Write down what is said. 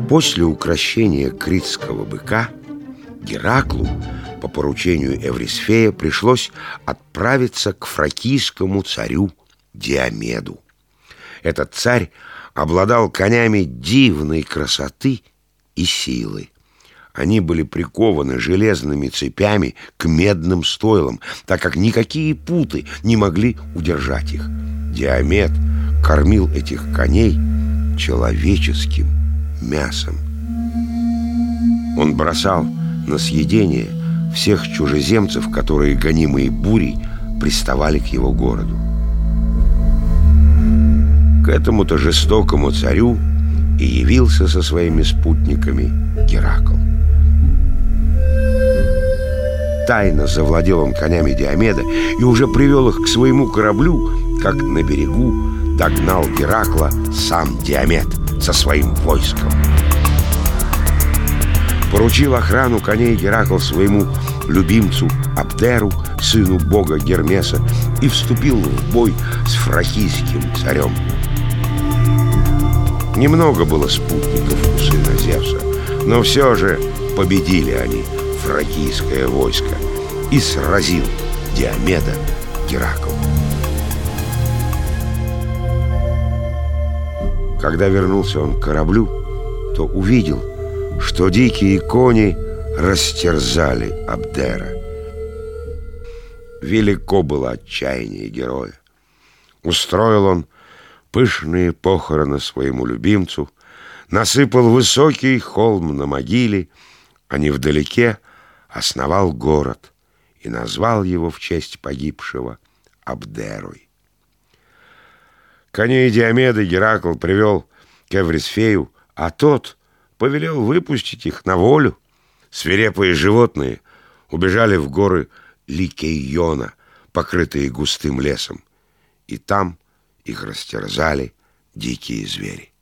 После укрощения критского быка Гераклу по поручению Эврисфея пришлось отправиться к фракийскому царю Диомеду. Этот царь обладал конями дивной красоты и силы. Они были прикованы железными цепями к медным стойлам, так как никакие путы не могли удержать их. Диомед кормил этих коней человеческим мясом. Он бросал на съедение всех чужеземцев, которые, гонимые бурей, приставали к его городу. К этому-то жестокому царю и явился со своими спутниками Геракл. Тайно завладел он конями Диомеда и уже привел их к своему кораблю, как на берегу догнал Геракла сам Диомед со своим войском. Поручил охрану коней Геракл своему любимцу Абдеру, сыну бога Гермеса, и вступил в бой с фракийским царем. Немного было спутников у сына Зевса, но все же победили они фракийское войско, и сразил Диомеда Геракл. Когда вернулся он к кораблю, то увидел, что дикие кони растерзали Абдера. Велико было отчаяние героя. Устроил он пышные похороны своему любимцу, насыпал высокий холм на могиле, а невдалеке основал город и назвал его в честь погибшего Абдерой. Коней Диомеда Геракл привел к Эврисфею, а тот повелел выпустить их на волю. Свирепые животные убежали в горы Ликейона, покрытые густым лесом, и там их растерзали дикие звери.